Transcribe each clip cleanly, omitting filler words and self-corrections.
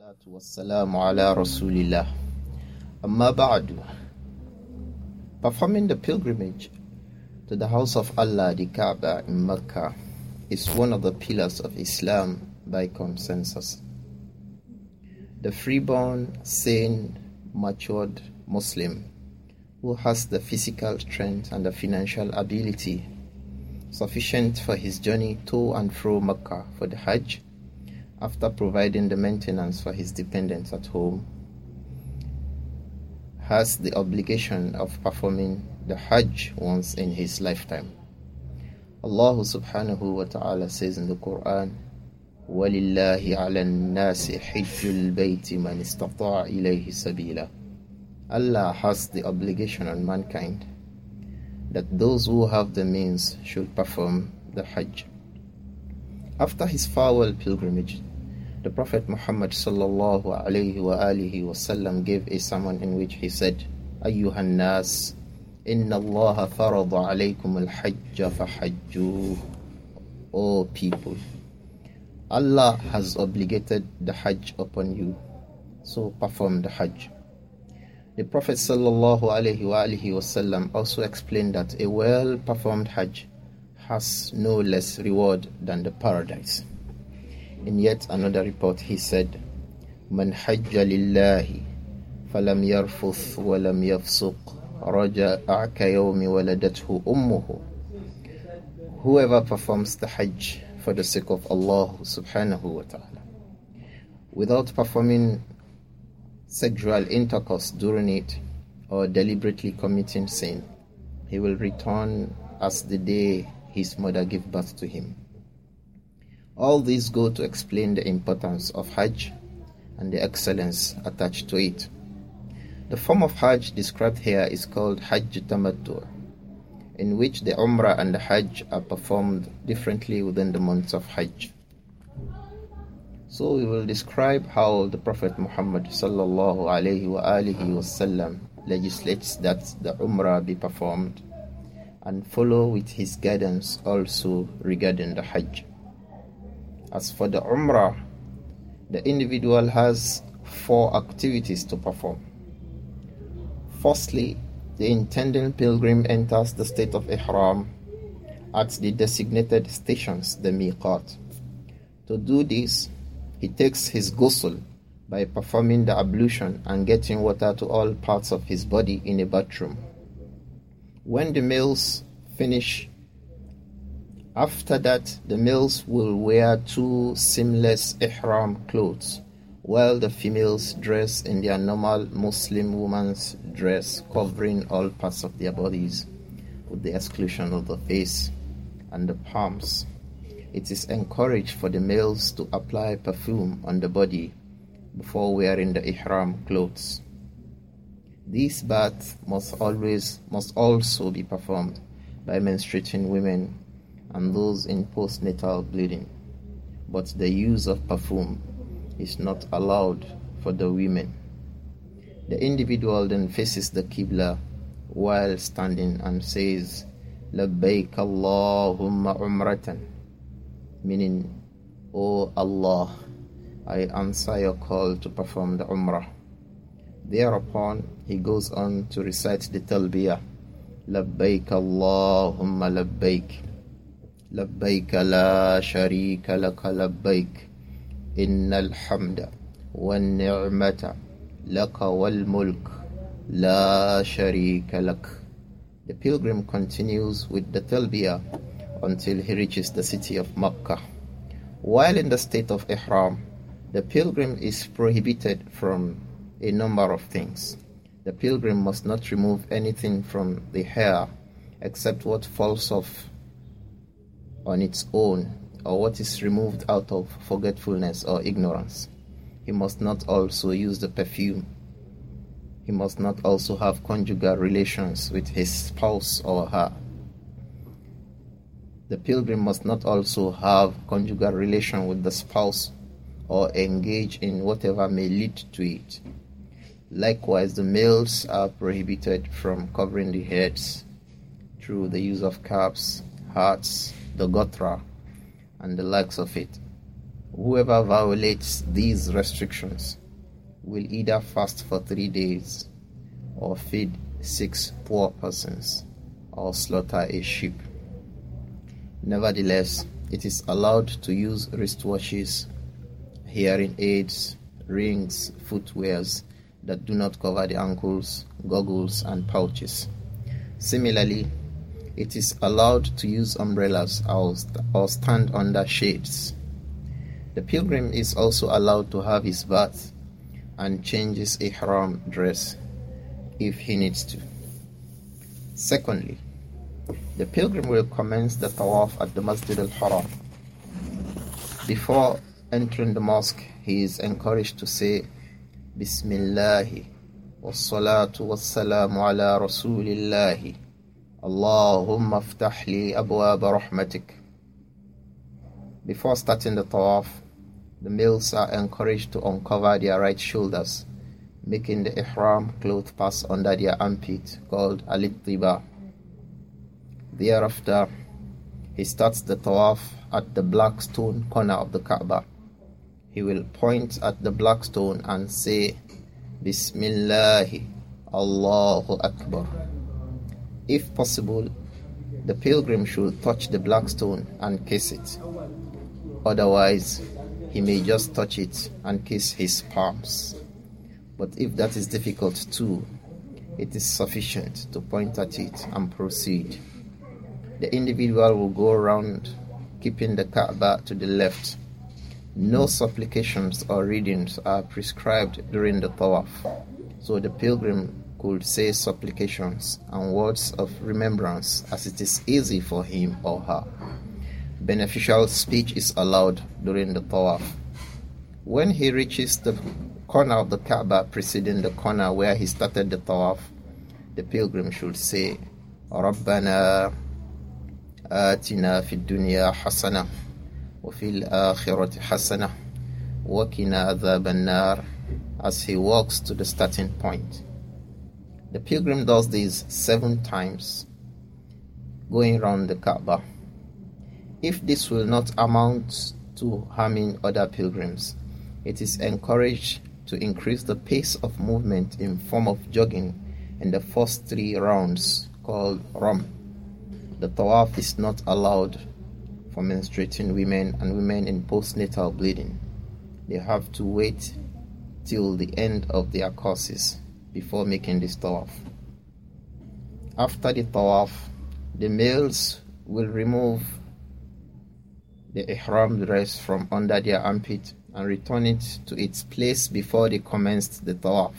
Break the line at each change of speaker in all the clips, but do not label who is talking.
Wassalamu ala Rasulillah. Amma ba'du. Performing the pilgrimage to the house of Allah, the Kaaba in Mecca, is one of the pillars of Islam by consensus. The freeborn, sane, matured Muslim who has the physical strength and the financial ability sufficient for his journey to and fro Mecca for the Hajj, after providing the maintenance for his dependents at home, has the obligation of performing the Hajj once in his lifetime. Allah subhanahu wa ta'ala says in the Quran, وَلِلَّهِ عَلَى النَّاسِ حِجُّ الْبَيْتِ مَنِ اسْتَطَاعَ إِلَيْهِ سَبِيلًا. Allah has the obligation on mankind that those who have the means should perform the Hajj. After his farewell pilgrimage, the Prophet Muhammad sallallahu alayhi wa alihi wasallam gave a sermon in which he said, Ayyuhan nas, inna Allah farada alaykum al-hajj fahajju. O people, Allah has obligated the Hajj upon you, so perform the Hajj. The Prophet sallallahu alayhi wa alihi wasallam also explained that a well-performed Hajj has no less reward than the paradise. In yet another report he said, Man hajja lillahi falam yarfuth walam yafsuq raja'a ka yawmi waladathu ummuhu. Whoever performs the Hajj for the sake of Allah subhanahu wa ta'ala, without performing sexual intercourse during it or deliberately committing sin, he will return as the day his mother gave birth to him. All these go to explain the importance of Hajj and the excellence attached to it. The form of Hajj described here is called Hajj Tamattu', in which the Umrah and the Hajj are performed differently within the months of Hajj. So we will describe how the Prophet Muhammad sallallahu alayhi wa alihi wasallam legislates that the Umrah be performed, and follow with his guidance also regarding the Hajj. As for the Umrah, the individual has 4 activities to perform. Firstly, the intending pilgrim enters the state of Ihram at the designated stations, the Miqat. To do this, he takes his ghusl by performing the ablution and getting water to all parts of his body in a bathroom. When the males finish, after that, the males will wear 2 seamless ihram clothes, while the females dress in their normal Muslim woman's dress, covering all parts of their bodies, with the exclusion of the face and the palms. It is encouraged for the males to apply perfume on the body before wearing the ihram clothes. This bath must also be performed by menstruating women and those in postnatal bleeding, but the use of perfume is not allowed for the women. The individual then faces the Qibla while standing and says, Labbaik Allahumma umratan, meaning, O Allah, I answer your call to perform the Umrah. Thereupon he goes on to recite the Talbiyah, Labbaik Allahumma labbaik, labbaik la sharika laka labbaik, innal hamda wan ni'mata laka wal mulk la sharika lak. The pilgrim continues with the Talbiyah until he reaches the city of Makkah. While in the state of Ihram, the pilgrim is prohibited from a number of things. The pilgrim must not remove anything from the hair except what falls off on its own, or what is removed out of forgetfulness or ignorance. He must not also use the perfume. He must not also have conjugal relations with his spouse or her. The pilgrim must not also have conjugal relation with the spouse or engage in whatever may lead to it. Likewise, the males are prohibited from covering the heads through the use of caps, hats, the gotra, and the likes of it, Whoever violates these restrictions will either fast for 3 days, or feed 6 poor persons, or slaughter a sheep. Nevertheless, it is allowed to use wristwatches, hearing aids, rings, footwears that do not cover the ankles, goggles, and pouches. Similarly, it is allowed to use umbrellas or stand under shades. The pilgrim is also allowed to have his bath and change his ihram dress if he needs to. Secondly, the pilgrim will commence the tawaf at the Masjid al-Haram. Before entering the mosque, he is encouraged to say Bismillahi wassalatu wassalamu ala rasulillahi Allahumma aftah li abwab rahmatik. Before starting the tawaf, the males are encouraged to uncover their right shoulders, making the ihram cloth pass under their armpit, called al-ittiba. Thereafter, he starts the tawaf at the black stone corner of the Kaaba. He will point at the black stone and say, Bismillahi, Allahu Akbar. If possible, the pilgrim should touch the black stone and kiss it. Otherwise, he may just touch it and kiss his palms. But if that is difficult too, it is sufficient to point at it and proceed. The individual will go around keeping the Kaaba to the left. No supplications or readings are prescribed during the tawaf, so the pilgrim could say supplications and words of remembrance as it is easy for him or her. Beneficial speech is allowed during the tawaf. When he reaches the corner of the Kaaba preceding the corner where he started the tawaf, the pilgrim should say, Rabbana آتنا في الدنيا حسنة وفي الآخرة حسنة وقنا عذاب النار, as he walks to the starting point. The pilgrim does this 7 times, going round the Kaaba. If this will not amount to harming other pilgrims, it is encouraged to increase the pace of movement in form of jogging in the first 3 rounds, called Ram. The tawaf is not allowed for menstruating women and women in postnatal bleeding. They have to wait till the end of their courses before making this tawaf. After the tawaf, the males will remove the ihram dress from under their armpit and return it to its place before they commenced the tawaf.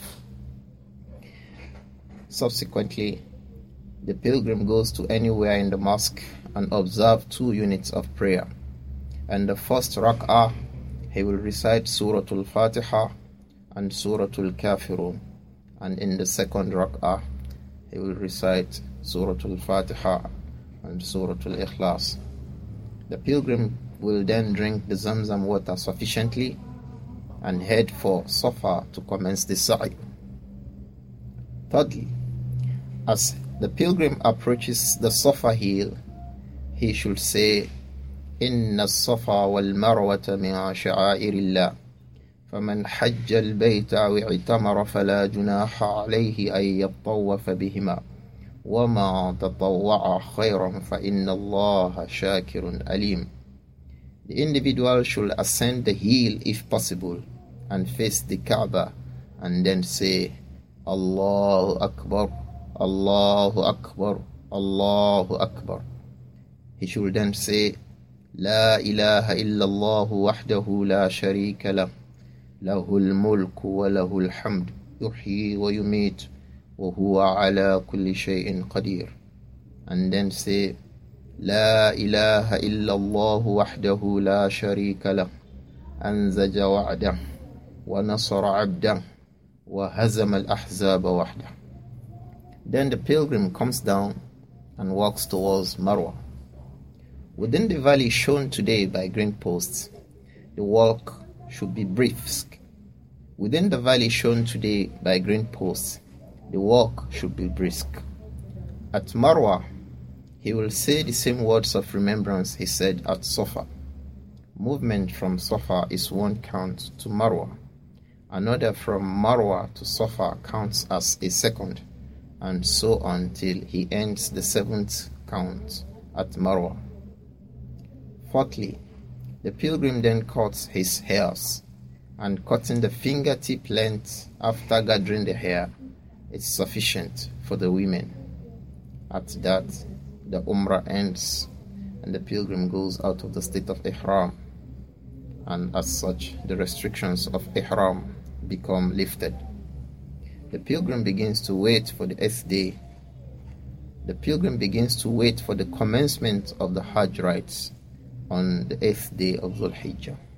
Subsequently, the pilgrim goes to anywhere in the mosque and observe 2 units of prayer. In the first rak'ah, he will recite Surah Al-Fatiha and Surah Al-Kafirun, and in the second rak'ah, he will recite Surah Al-Fatiha and Surah Al-Ikhlas. The pilgrim will then drink the Zamzam water sufficiently and head for Safa to commence the sa'i. Thirdly, as the pilgrim approaches the Safa hill, he should say, Inna as-Safa wal-Marwata min sha'airillah, faman hajja al-bayta aw i'tamara fala junaha alayhi an yattawafa bihima, wa ma tatawwa'a khayran fa inna Allaha shakirun alim. The individual should ascend the hill if possible and face the Kaaba and then say, Allahu Akbar, Allahu Akbar, Allahu Akbar. He should then say, La ilaha illallah wahdahu la sharika lah, lahul mulku wa lahul hamd, yuhyi wa yumit, wa huwa ala kulli shay'in qadir. And then say, La ilaha illallah wahdahu la sharika lah, anzaja wa'dah, wa nasara abdah, wa hazama al-ahzaba wahdah. Then the pilgrim comes down and walks towards Marwa. Within the valley shown today by green posts, the walk should be brisk. Within the valley shown today by green posts, the walk should be brisk. At Marwa, he will say the same words of remembrance he said at Safa. Movement from Safa is 1 count to Marwa. Another from Marwa to Safa counts as a second, and so on till he ends the 7th count at Marwa. Fourthly, the pilgrim then cuts his hairs, and cutting the fingertip length after gathering the hair is sufficient for the women. At that, the Umrah ends and the pilgrim goes out of the state of Ihram, and as such the restrictions of Ihram become lifted. The pilgrim begins to wait for the 8th day. The pilgrim begins to wait for the commencement of the Hajj rites on the 8th day of Dhul Hijjah.